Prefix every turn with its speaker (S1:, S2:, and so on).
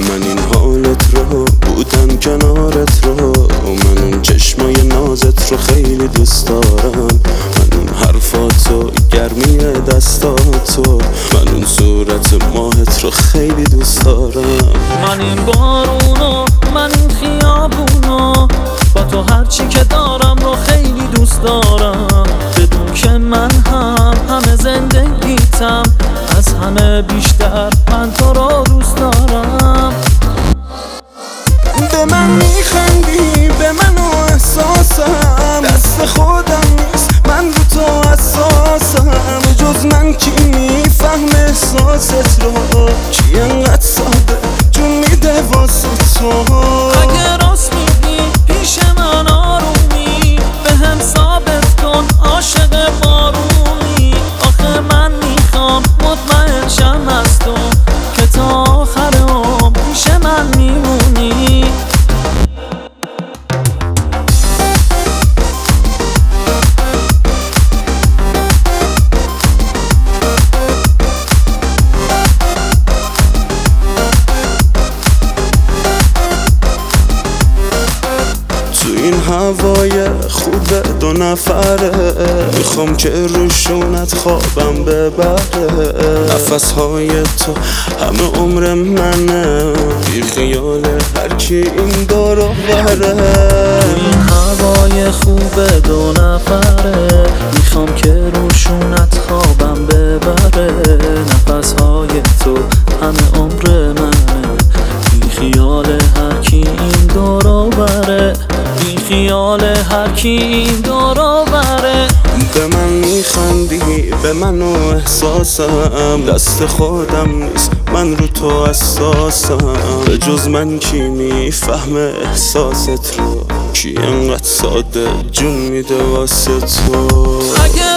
S1: من این حالت رو بودن کنارت رو، من اون چشمای نازت رو خیلی دوست دارم، من اون حرفاتو گرمی دستاتو، من اون صورت ماهت رو خیلی دوست دارم.
S2: من این بارونو، من این خیابونو، با تو هرچی که دارم رو خیلی دوست دارم. بدون که من همه زندگیتم، از همه بیشتر من تو رو دوست دارم.
S1: به من میخندی، به من و احساسم، دست خودم نیست، من رو تو حساسم. جز من کی میفهم احساست رو، کی انقدر ساده جون میده واسه تو.
S2: اگه راست میگی پیش من آرومی، به هم ثابت کن عاشق بارونی. آخه من میخوام مطمئن شم از تو، که تا آخر عمر پیش من میمونی.
S1: این هوای خوب دو نفره، میخوام که روشونت خوابم ببره. نفسهای تو همه عمر منه، بی خیال هر کی این دور و بره.
S2: این هوای خوب دو نفره، میخوام که روشونت خوابم ببره. نفسهای تو همه عمر منه، بی خیال هر کی این دور بره، بی خیال هر کی این دور بره.
S1: به من میخندی، به من و احساسم، دست خودم نیست، من رو تو حساسم. به جز من کی میفهمه احساست رو، کی انقدر ساده جون میده واسه تو.